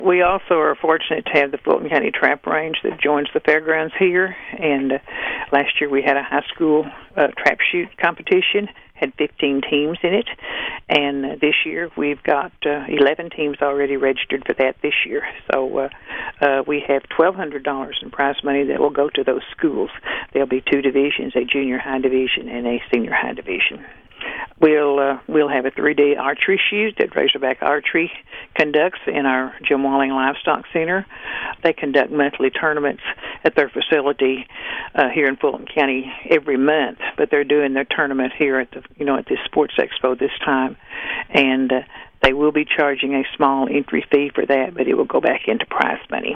We also are fortunate to have the Fulton County Trap Range that joins the fairgrounds here. And last year we had a high school trap shoot competition, had 15 teams in it. And this year we've got 11 teams already registered for that this year. So we have $1,200 in prize money that will go to those schools. There'll be 2 divisions, a junior high division and a senior high division. We'll have a 3-day archery shoot that Razorback Archery conducts in our Jim Walling Livestock Center. They conduct monthly tournaments at their facility here in Fulton County every month, but they're doing their tournament here at the at this Sports Expo this time, and they will be charging a small entry fee for that, but it will go back into prize money.